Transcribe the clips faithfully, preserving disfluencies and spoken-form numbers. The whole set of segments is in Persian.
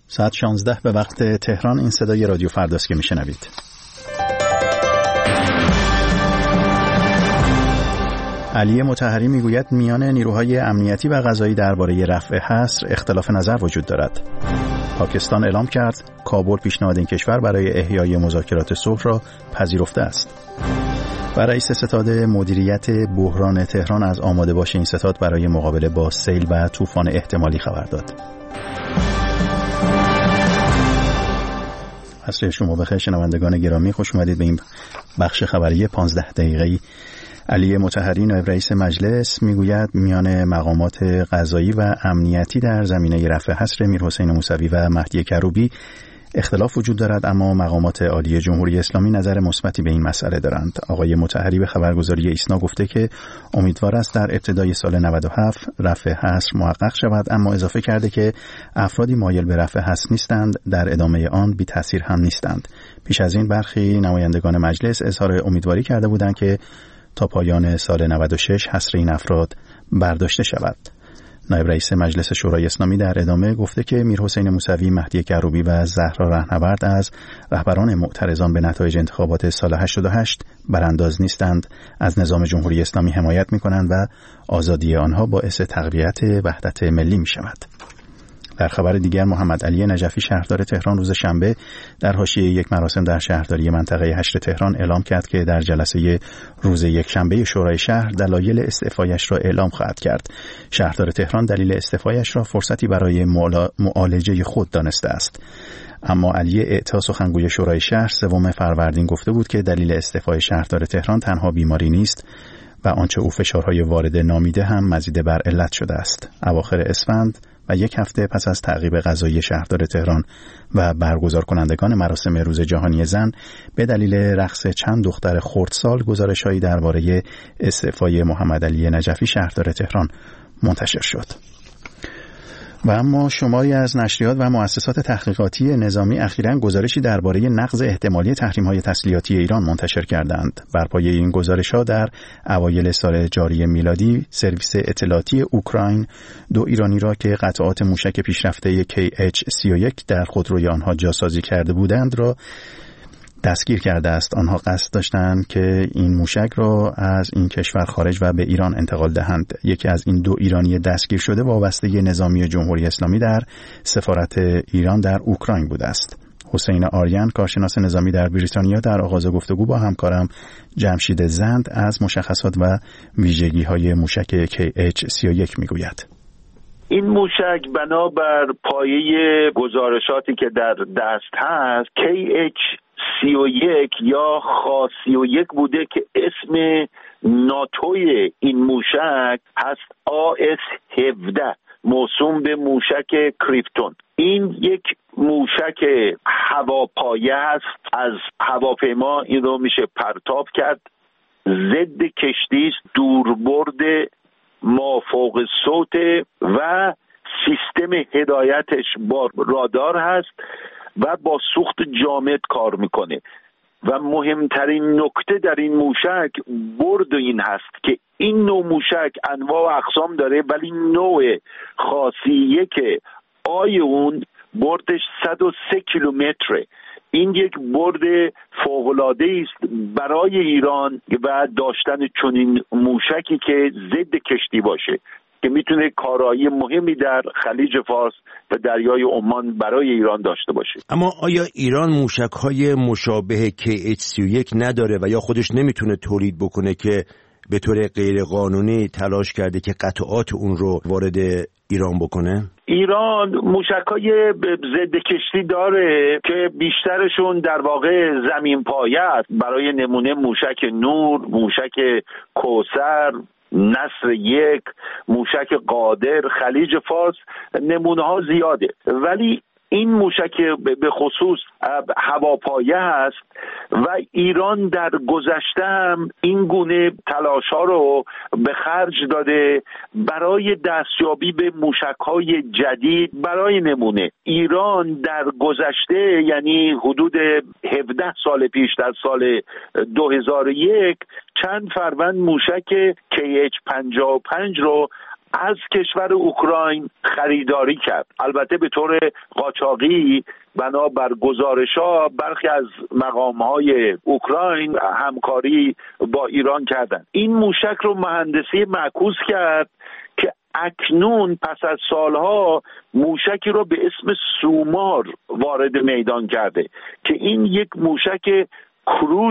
ساعت شانزده به وقت تهران. این صدای رادیو فرداست که میشنوید. علی مطهری میگوید میان نیروهای امنیتی و قضایی درباره رفع حصر اختلاف نظر وجود دارد. پاکستان اعلام کرد کابل پیشنهاد این کشور برای احیای مذاکرات صلح را پذیرفته است. و رئیس ستاد مدیریت بحران تهران از آماده باش این ستاد برای مقابله با سیل و طوفان احتمالی خبر داد. عصر شما بخیر شنوندگان گرامی، خوش اومدید به این بخش خبری پانزده دقیقه‌ای. علی مطهری نایب رئیس مجلس میگوید میان مقامات قضایی و امنیتی در زمینه رفع حصر میرحسین موسوی و مهدی کروبی اختلاف وجود دارد، اما مقامات عالی جمهوری اسلامی نظر مثبتی به این مسئله دارند. آقای مطهری به خبرگزاری ایسنا گفته که امیدوار است در ابتدای سال نود و هفت رفع حصر محقق شود، اما اضافه کرده که افرادی مایل به رفع حصر نیستند، در ادامه آن بی تاثیر هم نیستند. پیش از این برخی نمایندگان مجلس اظهار امیدواری کرده بودند که تا پایان سال نود و شش حصر این افراد برداشته شود. نایب رئیس مجلس شورای اسلامی در ادامه گفته که میرحسین موسوی، مهدی کروبی و زهرا رهنورد از رهبران معترضان به نتایج انتخابات سال هشتاد و هشت برانداز نیستند، از نظام جمهوری اسلامی حمایت می‌کنند و آزادی آنها باعث تقویت وحدت ملی می‌شود. در خبر دیگر محمد علی نجفی شهردار تهران روز شنبه در حاشیه یک مراسم در شهرداری منطقه هشت تهران اعلام کرد که در جلسه روز یک شنبه شورای شهر دلایل استعفایش را اعلام خواهد کرد. شهردار تهران دلیل استعفایش را فرصتی برای معالجه خود دانسته است. اما علی اعطا سخنگوی شورای شهر سوم فروردین گفته بود که دلیل استعفای شهردار تهران تنها بیماری نیست و آنچه او فشارهای وارد نامیده هم مزید بر علت شده است. اواخر اسفند و یک هفته پس از تعقیب قضایی شهردار تهران و برگزار کنندگان مراسم روز جهانی زن به دلیل رقص چند دختر خردسال گزارش‌هایی درباره استعفای محمد علی نجفی شهردار تهران منتشر شد. و اما شماری از نشریات و مؤسسات تحقیقاتی نظامی اخیراً گزارشی درباره نقض احتمالی تحریم‌های تسلیحاتی ایران منتشر کردند. بر پایه این گزارش‌ها در اوایل سال جاری میلادی سرویس اطلاعاتی اوکراین دو ایرانی را که قطعات موشک پیشرفته کی اچ سی و یک در خودروی آنها جاسازی کرده بودند را دستگیر کرده است. آنها قصد داشتند که این موشک را از این کشور خارج و به ایران انتقال دهند. یکی از این دو ایرانی دستگیر شده وابسته نظامی جمهوری اسلامی در سفارت ایران در اوکراین بوده است. حسین آریان کارشناس نظامی در بریتانیا در آغاز گفتگو با همکارم جمشید زند از مشخصات و ویژگی‌های موشک کی اچ سی و یک میگوید. این موشک بنابر پایه گزارشاتی که در دست هست کی اچ سی و یک یا خا سی و یک بوده که اسم ناتوی این موشک هست آ اس هفده موسوم به موشک کریپتون. این یک موشک هواپایه هست، از هواپیما این رو میشه پرتاب کرد، ضد کشتی است، دوربرد مافوق صوت و سیستم هدایتش با رادار هست و با سوخت جامد کار میکنه. و مهمترین نکته در این موشک برد این هست که این نوع موشک انواع و اقسام داره، ولی نوع خاصیه که آی اون بردش صد و سه کیلومتره. این یک برد فوق‌العاده است برای ایران و داشتن چنین موشکی که ضد کشتی باشه که میتونه کارایی مهمی در خلیج فارس و دریای عمان برای ایران داشته باشه. اما آیا ایران موشک‌های مشابه کی اچ سی و یک نداره و یا خودش نمیتونه تولید بکنه که به طور غیر قانونی تلاش کرده که قطعات اون رو وارد ایران بکنه؟ ایران موشک‌های ضد کشتی داره که بیشترشون در واقع زمین پایه است. برای نمونه موشک نور، موشک کوثر، نصر یک، موشک قادر، خلیج فارس، نمونه ها زیاده. ولی این موشک به خصوص هواپایه هست و ایران در گذشته هم این گونه تلاش ها رو به خرج داده برای دستیابی به موشک های جدید. برای نمونه ایران در گذشته، یعنی حدود هفده سال پیش، در سال دو هزار و یک چند فروند موشک کی اچ پنجاه و پنج رو از کشور اوکراین خریداری کرد. البته به طور قاچاقی بنابر گزارش‌ها برخی از مقام‌های اوکراین همکاری با ایران کردند. این موشک رو مهندسی معکوس کرد که اکنون پس از سالها موشکی رو به اسم سومار وارد میدان کرده که این یک موشک کروز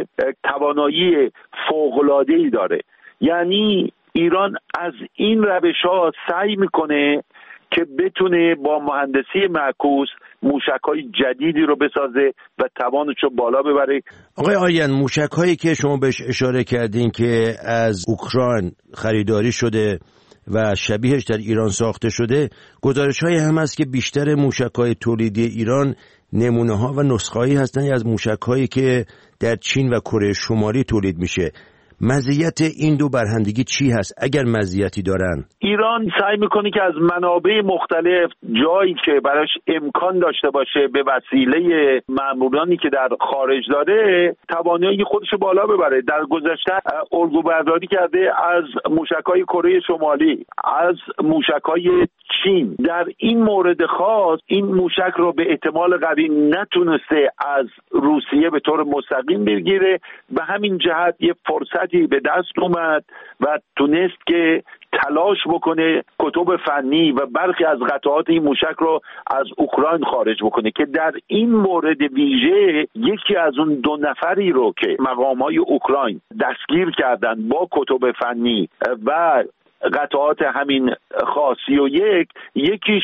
توانایی فوق‌العاده‌ای داره. یعنی ایران از این روش‌ها سعی میکنه که بتونه با مهندسی معکوس موشک‌های جدیدی رو بسازه و توانش رو بالا ببره. آقای آریان، موشک‌هایی که شما بهش اشاره کردین که از اوکراین خریداری شده و شبیهش در ایران ساخته شده، گزارش‌هایی هم هست که بیشتر موشک‌های تولیدی ایران نمونه‌ها و نسخه‌هایی هستند از موشک‌هایی که در چین و کره شمالی تولید میشه. مزیت این دو برهندگی چی هست اگر مزیتی دارن؟ ایران سعی میکنه که از منابع مختلف جایی که براش امکان داشته باشه به وسیله مامورانی که در خارج داره توانایی خودش رو بالا ببره. در گذشته الگو برداری کرده از موشک‌های کره شمالی، از موشک‌های چین. در این مورد خاص این موشک رو به احتمال قوی نتونسته از روسیه به طور مستقیم بگیره، به همین جهت یه فرصتی به دست اومد و تونست که تلاش بکنه کتب فنی و برخی از قطعات این موشک رو از اوکراین خارج بکنه که در این مورد ویژه یکی از اون دو نفری رو که مقام‌های اوکراین دستگیر کردن با کتب فنی و قطعات همین خاصی و یک یکیش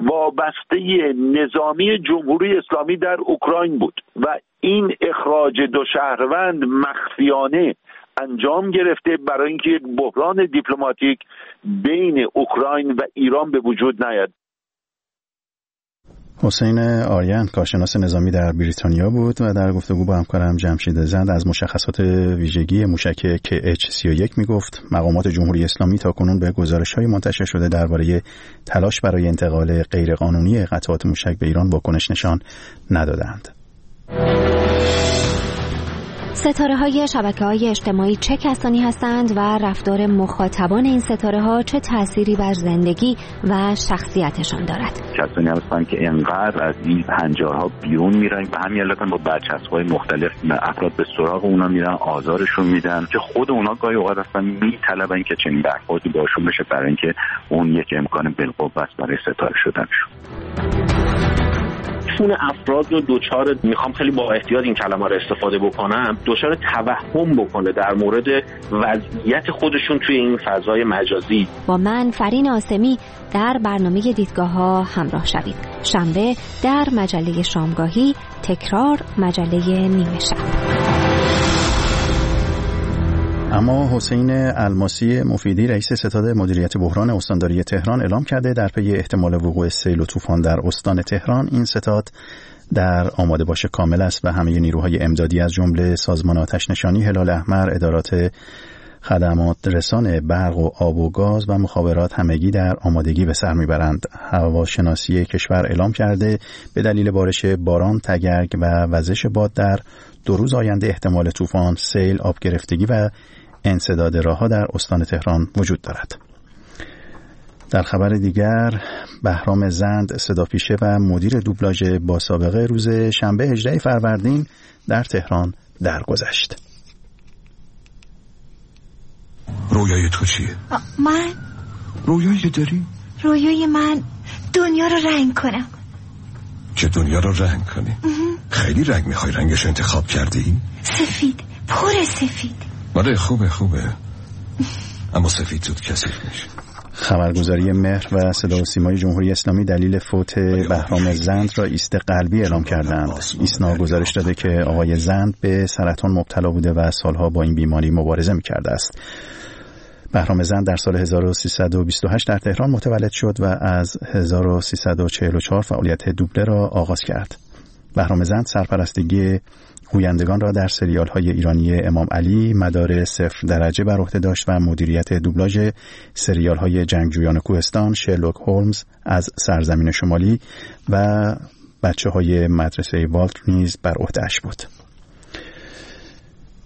وابسته نظامی جمهوری اسلامی در اوکراین بود و این اخراج دو شهروند مخفیانه انجام گرفته برای اینکه یک بحران دیپلماتیک بین اوکراین و ایران به وجود نیاد. حسین آریان کارشناس نظامی در بریتانیا بود و در گفتگو با همکارم جمشید زند از مشخصات ویژگی موشک کی اچ سی و یک میگفت. مقامات جمهوری اسلامی تاکنون به گزارش‌های منتشر شده درباره تلاش برای انتقال غیرقانونی قطعات موشک به ایران واکنش نشان ندادند. ستاره‌های شبکه‌های اجتماعی چه کسانی هستند و رفتار مخاطبان این ستاره‌ها چه تأثیری بر زندگی و شخصیتشان دارد؟ کسانی هستند که انقدر از این هنجارها بیرون میرن و همین الان با برچسب‌های مختلف افراد به سراغ اونا میرن، آزارشون میدن که خود اونا گاهی اوقات اصلا میطلبن که چنین برخوردی باشون بشه برای اینکه اون یک امکان بالقوه برای ستاره شدنشون. چون افراد رو دوچار، میخوام خیلی با احتیاط این کلمه رو استفاده بکنم، دوچار توهم بکنه در مورد وضعیت خودشون توی این فضای مجازی. با من فرین آسمی در برنامه دیدگاه‌ها همراه شوید. شنبه در مجله شامگاهی، تکرار مجله نیمه شب. اما حسین الماسی مفیدی رئیس ستاد مدیریت بحران استانداری تهران اعلام کرده در پی احتمال وقوع سیل و طوفان در استان تهران این ستاد در آماده باش کامل است و همه نیروهای امدادی از جمله سازمان آتش نشانی، هلال احمر، ادارات خدمات رسان برق و آب و گاز و مخابرات همگی در آمادگی به سر میبرند. هواشناسی کشور اعلام کرده به دلیل بارش باران، تگرگ و وزش باد در دو روز آینده احتمال طوفان، سیل، آب گرفتگی و انسداد راه‌ها در استان تهران وجود دارد. در خبر دیگر، بهرام زند صداپیشه و مدیر دوبلاژ با سابقه روز شنبه هجدهم فروردین در تهران درگذشت. رویای تو چیه؟ من رویایی داری؟ رویای من دنیا رو رنگ کنم. چه دنیا رو رنگ کنی؟ خیلی رنگ میخوای، رنگش انتخاب کردی؟ سفید، پر سفید. آره خوبه خوبه اما سفید زود کثیف میشه. خبرگزاری مهر و صدا و سیمای جمهوری اسلامی دلیل فوت بهرام زند را ایست قلبی اعلام کردند. ایسنا گزارش داده که آقای زند به سرطان مبتلا بوده و سالها با این بیماری مبارزه میکرده است. بهرام زند در سال هزار و سیصد و بیست و هشت در تهران متولد شد و از هزار و سیصد و چهل و چهار فعالیت دوبله را آغاز کرد. بهرام زند سرپرستگی گویندگان را در سریال‌های ایرانی امام علی، مدار صفر درجه بر عهده داشت و مدیریت دوبلاژ سریال‌های جنگجویان کوهستان، شرلوک هولمز از سرزمین شمالی و بچه‌های مدرسه والت نیز بر عهده‌اش بود.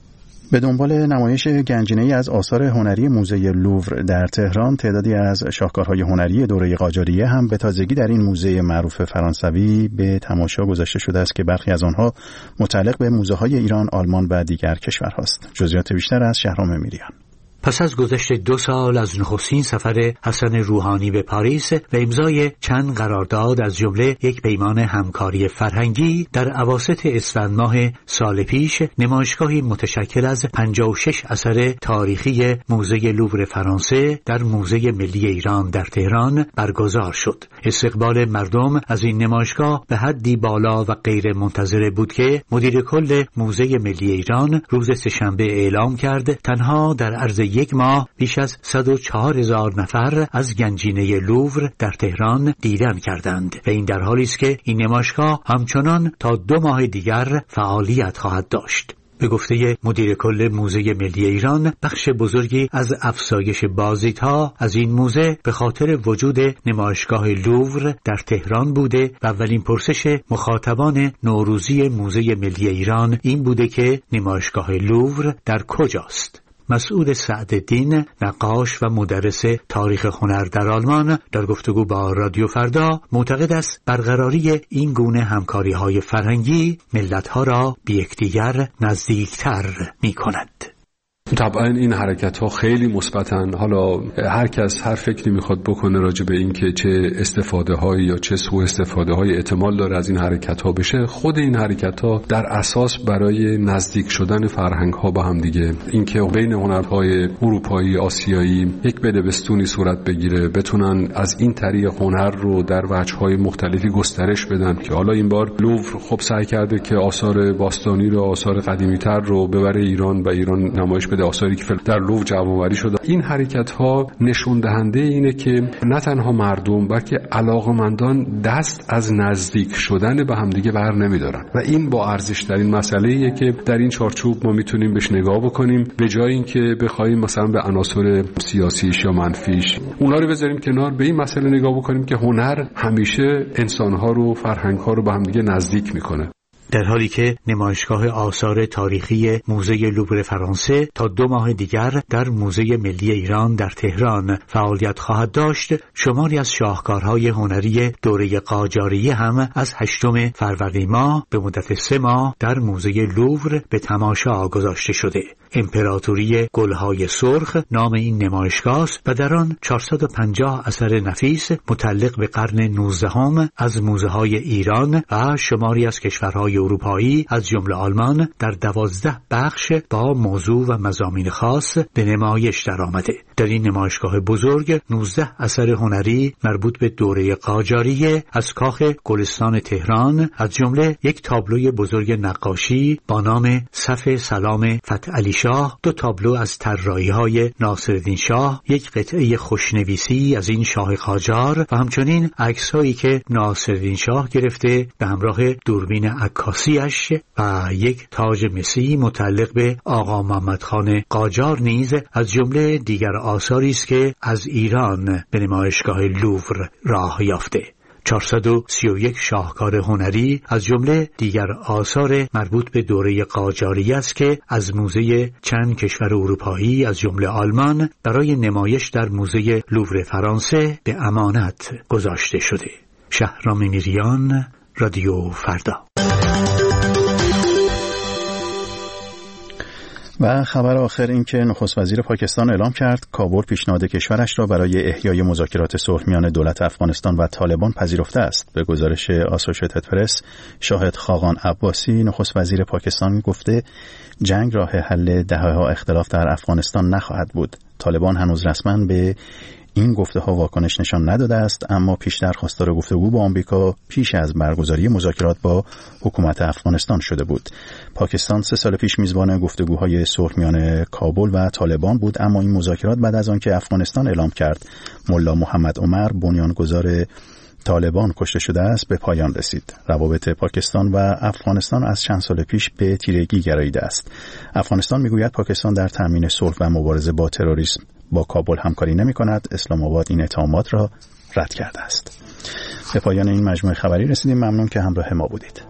به دنبال نمایش گنجینه‌ای از آثار هنری موزه لوور در تهران، تعدادی از شاهکارهای هنری دوره قاجاریه هم به تازگی در این موزه معروف فرانسوی به تماشا گذاشته شده است که برخی از آنها متعلق به موزه‌های ایران، آلمان و دیگر کشورهاست. جزئیات بیشتر از شهرام میریان. پس از گذشت دو سال از نخستین سفر حسن روحانی به پاریس و امضای چند قرارداد از جمله یک پیمان همکاری فرهنگی، در اواسط اسفند ماه سال پیش نمایشگاهی متشکل از پنجاه و شش اثر تاریخی موزه لوور فرانسه در موزه ملی ایران در تهران برگزار شد. استقبال مردم از این نمایشگاه به حدی بالا و غیر منتظره بود که مدیر کل موزه ملی ایران روز سه‌شنبه اعلام کرد تنها در عرض یک ماه بیش از صد و چهار هزار نفر از گنجینه لوور در تهران دیدن کردند و این در حالی است که این نمایشگاه همچنان تا دو ماه دیگر فعالیت خواهد داشت. به گفته مدیر کل موزه ملی ایران، بخش بزرگی از افزایش بازدیدها از این موزه به خاطر وجود نمایشگاه لوور در تهران بوده و اولین پرسش مخاطبان نوروزی موزه ملی ایران این بوده که نمایشگاه لوور در کجاست. مسعود سعدالدین، نقاش و مدرس تاریخ هنر در آلمان، در گفتگو با رادیو فردا معتقد است برقراری این گونه همکاری‌های فرهنگی ملت‌ها را به یکدیگر نزدیکتر می‌کند. طبعا این حرکت ها خیلی مثبتن. حالا هر کس هر فکری میخواد بکنه راجع به این که چه استفاده هایی یا چه سوء استفاده های احتمال داره از این حرکت ها بشه. خود این حرکت ها در اساس برای نزدیک شدن فرهنگ ها با هم دیگه، اینکه بین هنرهای اروپایی، آسیایی یک بدبستونی صورت بگیره، بتونن از این طریق هنر رو در وجه‌های مختلفی گسترش بدن. که حالا این بار لوور خب سعی کرده که آثار باستانی رو، آثار قدیمی‌تر رو ببره ایران و ایران نمایش بده، آثاری که در لوور جمع‌آوری شده. این حرکت ها نشون دهنده اینه که نه تنها مردم بلکه علاقه‌مندان دست از نزدیک شدن به همدیگه بر نمیدارن و این با ارزش ترین مسئله‌ایه که در این چارچوب ما میتونیم بهش نگاه بکنیم، به جای اینکه بخوایم مثلا به عناصر سیاسیش یا منفیش اونا رو بذاریم کنار، به این مسئله نگاه بکنیم که هنر همیشه انسان‌ها رو، فرهنگ‌ها رو به همدیگه نزدیک میکنه. در حالی که نمایشگاه آثار تاریخی موزه لوور فرانسه تا دو ماه دیگر در موزه ملی ایران در تهران فعالیت خواهد داشت، شماری از شاهکارهای هنری دوره قاجاریه هم از هشتم فروردین ماه به مدت سه ماه در موزه لوور به تماشا گذاشته شده. امپراتوری گلهای سرخ نام این نمایشگاه است و در آن چهارصد و پنجاه اثر نفیس متعلق به قرن نوزدهم از موزه‌های ایران و شماری از کشورهای اروپایی از جمله آلمان در دوازده بخش با موضوع و مضامین خاص به نمایش درآمده. در این نمایشگاه بزرگ نوزده اثر هنری مربوط به دوره قاجاریه از کاخ گلستان تهران، از جمله یک تابلوی بزرگ نقاشی با نام صف سلام فتح علی شاه، دو تابلو از طراحی‌های ناصرالدین شاه، یک قطعه خوشنویسی از این شاه قاجار و همچنین عکس‌هایی که ناصرالدین شاه گرفته به همراه دوربین عکاسیش و یک تاج مسی متعلق به آقا محمد خان قاجار نیز از جمله دیگر آثاری است که از ایران به نمایشگاه لوور راه یافته. چهارصد و سی و یک شاهکار هنری از جمله دیگر آثار مربوط به دوره قاجاریه است که از موزه چند کشور اروپایی از جمله آلمان برای نمایش در موزه لوور فرانسه به امانت گذاشته شده. شهرام میریان، رادیو فردا. و خبر آخر این که نخست وزیر پاکستان اعلام کرد کابل پیشنهاد کشورش را برای احیای مذاکرات صلح میان دولت افغانستان و طالبان پذیرفته است. به گزارش آسوشیتد پرس، شاهد خاقان عباسی، نخست وزیر پاکستان گفته جنگ راه حل دهه‌ها اختلاف در افغانستان نخواهد بود. طالبان هنوز رسما به این گفته ها واکنش نشان نداده است، اما پیشتر خواستار گفتگو با آمریکا پیش از برگزاری مذاکرات با حکومت افغانستان شده بود. پاکستان سه سال پیش میزبان گفتگوهای صلح میان کابل و طالبان بود، اما این مذاکرات بعد از آنکه افغانستان اعلام کرد ملا محمد عمر بنیانگذار طالبان کشته شده است به پایان رسید. روابط پاکستان و افغانستان از چند سال پیش به تیرگی گراییده است. افغانستان میگوید پاکستان در تامین صلح و مبارزه با تروریسم با کابل همکاری نمی کند. اسلام آباد این اتهامات را رد کرده است. به پایان این مجموعه خبری رسیدیم. ممنون که همراه ما بودید.